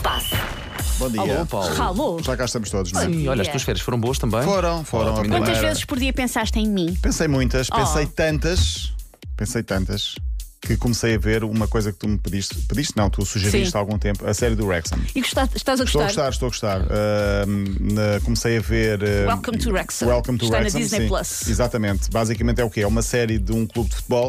passe. Bom dia. Alô, Paulo. Alô. Já cá estamos todos, não é? Sim, olha, as tuas férias foram boas também? Foram. Ótimo, A ainda Quantas primeira- vezes por dia pensaste em mim? Pensei muitas, pensei tantas que comecei a ver uma coisa que tu me pediste. Pediste? Não, tu sugeriste Sim. há algum tempo, a série do Wrexham. E estás a Estou a gostar? gostar. Comecei a ver. Welcome to Wrexham. Welcome to Está na Wrexham, Disney sim. Plus. Exatamente. Basicamente é o quê? É uma série de um clube de futebol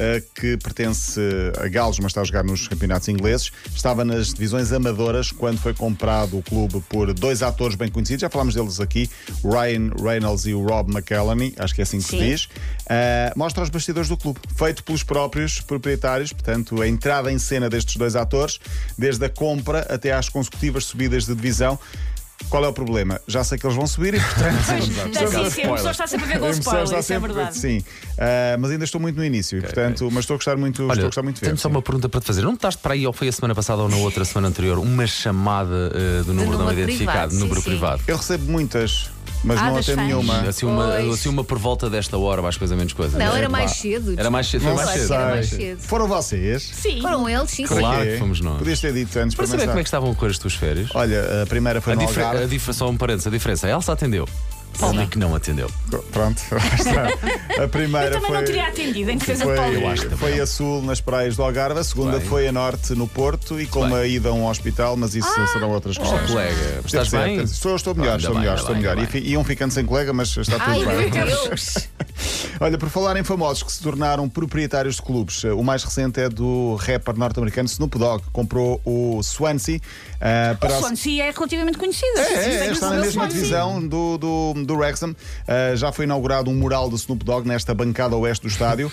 que pertence a Gales, mas está a jogar nos campeonatos ingleses. Estava nas divisões amadoras quando foi comprado o clube por dois atores bem conhecidos. Já falámos deles aqui, o Ryan Reynolds e o Rob McElhenney, acho que é assim que se Sim. diz. Mostra os bastidores do clube, feito pelos próprios proprietários. Portanto, a entrada em cena destes dois atores, desde a compra até às consecutivas subidas de divisão. Qual é o problema? Já sei que eles vão subir e, portanto. Sim, a pessoa está sempre a ver com A emoção spoilers, está isso é sempre- verdade. Sim. Mas ainda estou muito no início, portanto, mas estou a gostar muito, Olha, estou a gostar muito de ver. tenho só sim. uma pergunta para te fazer. Não estás para aí, ou foi a semana passada ou na outra semana anterior, uma chamada do número não número identificado, privado, sim, número sim. privado? Eu recebo muitas, mas não das atendo fãs. nenhuma. Pois. Assim uma por volta desta hora, mais coisa menos coisa. Não, é? era mais pá. cedo. Era mais cedo, foi Não mais Acho cedo. que era sei. mais cedo. Foram vocês? Sim. Foram eles, sim, Claro. sim. Para quê? que fomos nós. Podias ter dito antes Para saber como é que estavam com as tuas férias. Olha, a primeira foi no Algarve. Só um parênteses, a diferença. A Elsa atendeu. Paulo é que não atendeu. Pronto, lá está. A primeira Eu também foi. não teria atendido em defesa de Paulo. Eu acho que Foi, também a sul nas praias do Algarve, a segunda Bem. foi a norte no Porto e com Bem. uma ida a um hospital, mas isso serão outras questões. colega, Deve estás ser, bem? Estou melhor, Ainda estou bem, melhor, ainda estou bem, melhor. ainda bem. Iam ficando sem colega, mas está tudo Ai, bem. meu Deus. Olha, por falar em famosos que se tornaram proprietários de clubes, o mais recente é do rapper norte-americano Snoop Dogg. Comprou o Swansea para O Swansea é relativamente conhecido. está na mesma divisão do Wrexham. Já foi inaugurado um mural do Snoop Dogg nesta bancada oeste do estádio.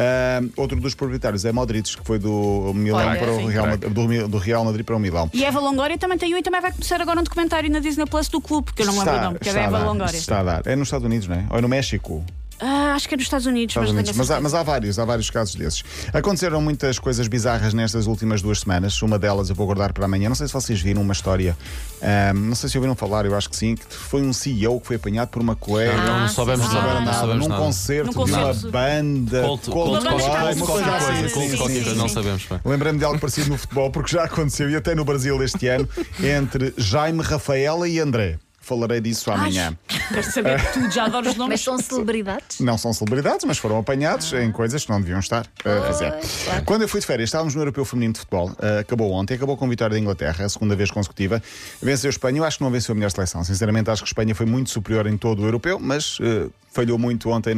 Outro dos proprietários é Modric, que foi do Milão Olha, para o sim. Real, do Real Madrid para o Milão. E Eva Longoria também tem um e também vai começar agora um documentário na Disney Plus do clube, que eu não lembro o nome, que é da Eva Longoria. Está a dar. É nos Estados Unidos, não é? Ou é no México? Acho que é dos Estados Unidos, Estados mas não Unidos. tenho a Mas certeza. há vários casos desses. Aconteceram muitas coisas bizarras nestas últimas 2 semanas. Uma delas eu vou guardar para amanhã. Não sei se vocês viram uma história, não sei se ouviram falar, eu acho que sim, que foi um CEO que foi apanhado por uma colega. Não soubemos sim, nada. sim. Não Nada, soubemos num nada. concerto Num de uma concerto. banda Coldplay, uma coisa assim. sim. Não sabemos. pá. Lembrei-me de algo parecido no futebol, porque já aconteceu, e até no Brasil este ano, entre Jaime, Rafaela e André. Falarei disso amanhã. Queres saber tudo, já adoro os Mas nomes. são celebridades? Não são celebridades, mas foram apanhados em coisas que não deviam estar a fazer. claro. Quando eu fui de férias, estávamos no Europeu Feminino de Futebol. Acabou ontem, acabou com a vitória da Inglaterra, a segunda vez consecutiva. Venceu a Espanha, eu acho que não venceu a melhor seleção. Sinceramente, acho que a Espanha foi muito superior em todo o Europeu, mas falhou muito ontem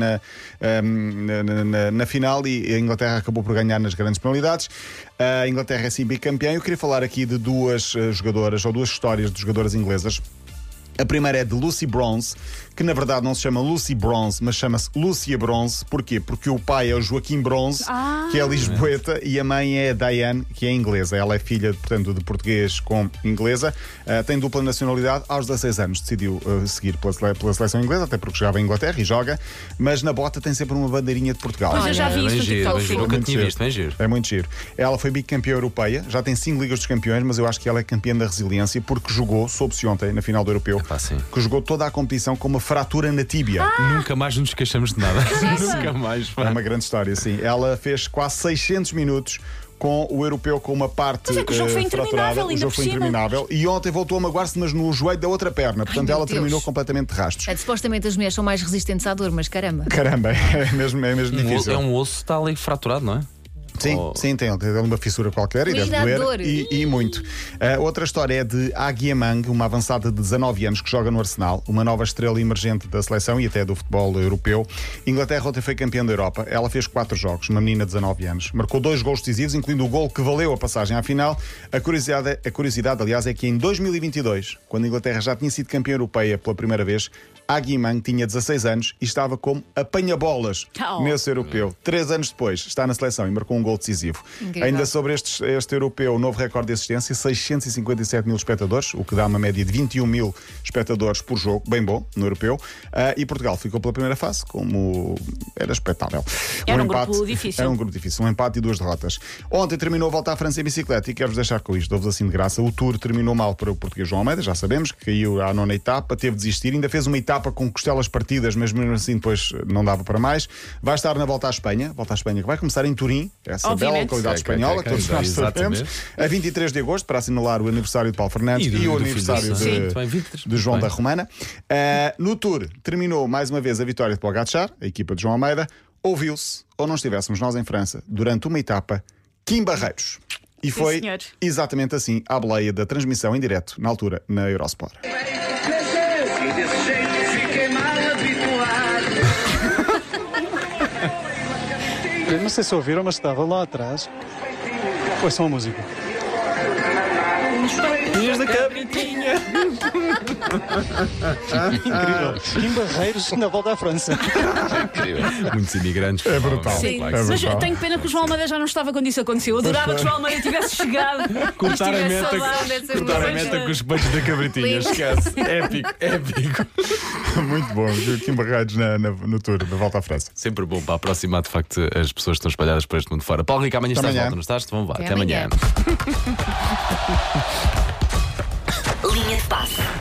na final e a Inglaterra acabou por ganhar nas grandes penalidades. A Inglaterra é sim bicampeã. Eu queria falar aqui de duas jogadoras, ou duas histórias de jogadoras inglesas. A primeira é de Lucy Bronze, que na verdade não se chama Lucy Bronze, mas chama-se Lúcia Bronze. Porquê? Porque o pai é o Joaquim Bronze, que é lisboeta, e a mãe é a Diane, que é inglesa. Ela é filha, portanto, de português com inglesa. Tem dupla nacionalidade. Aos 16 anos decidiu seguir pela seleção inglesa, até porque jogava em Inglaterra e joga, mas na bota tem sempre uma bandeirinha de Portugal. Pois eu já vi Bem isso no giro, TikTok. bem giro. sim. Nunca Muito tinha giro. visto, bem giro. É muito giro. Ela foi bicampeã europeia, já tem 5 Ligas dos Campeões, mas eu acho que ela é campeã da resiliência porque jogou, soube-se ontem, na final do Europeu, Sim. que jogou toda a competição com uma fratura na tíbia. Nunca mais nos queixamos de nada. Nunca mais. pá. É uma grande história, sim. Ela fez quase 600 minutos com o europeu com uma parte Mas é que o jogo foi interminável, fraturada. O ainda jogo por foi cima. interminável e ontem voltou a magoar-se, mas no joelho da outra perna. Portanto, meu ela Deus. terminou completamente de rastros. Supostamente as mulheres são mais resistentes à dor, mas caramba. Caramba, é mesmo difícil. É um osso que está ali fraturado, não é? Sim, Oh. sim, tem uma fissura qualquer e deve Imagina a doer. dor. E muito. Outra história é de Agui Mang, uma avançada de 19 anos que joga no Arsenal, uma nova estrela emergente da seleção e até do futebol europeu. Inglaterra ontem foi campeã da Europa. Ela fez 4 jogos, uma menina de 19 anos. Marcou 2 gols decisivos, incluindo o gol que valeu a passagem à final. A curiosidade, aliás, é que em 2022, quando a Inglaterra já tinha sido campeã europeia pela primeira vez, Agui Mang tinha 16 anos e estava como apanha-bolas Oh. nesse europeu. 3 anos depois, está na seleção e marcou um gol decisivo. Incrível. Ainda sobre este europeu, o novo recorde de assistência, 657 mil espectadores, o que dá uma média de 21 mil espectadores por jogo, bem bom, no europeu. E Portugal ficou pela primeira fase, como era expectável. Era um grupo difícil. Era um grupo difícil, um empate e 2 derrotas. Ontem terminou a volta à França em bicicleta e quero-vos deixar com isto, dou-vos assim de graça. O Tour terminou mal para o português João Almeida, já sabemos, que caiu à 9ª etapa, teve de desistir, ainda fez uma etapa etapa com costelas partidas, mas mesmo assim depois não dava para mais. Vai estar na Volta à Espanha que vai começar em Turim, essa bela Obviamente. localidade espanhola, que todos nós sabemos, a 23 de agosto, para assinalar o aniversário de Paulo Fernandes e o aniversário de João da Romana. No Tour, terminou mais uma vez a vitória de Pogacar, a equipa de João Almeida. Ouviu-se, ou não estivéssemos nós em França, durante uma etapa, Kim Barreiros. E foi senhor. exatamente assim à boleia da transmissão em direto, na altura, na Eurosport. E desse jeito fiquei mal habituado. Eu não sei se ouviram, mas estava lá atrás. Foi só a música. Pinhas da cabritinha. Incrível. Kim Barreiros na volta à França. Muitos imigrantes. É brutal. Sim, É mas brutal. eu tenho pena que o João Almeida já não estava quando isso aconteceu. Eu adorava que o João Almeida tivesse chegado. Cortar a meta, deve ser cortar a muito meta bom. com os peitos da cabritinha. Esquece. Épico, épico. Muito bom. Kim Barreiros no Tour, da Volta à França. Sempre bom para aproximar de facto as pessoas que estão espalhadas por este mundo fora. Paulo Rico, amanhã estás de amanhã. volta, não estás? Então vamos lá. Até Até amanhã. amanhã. Linha de passe.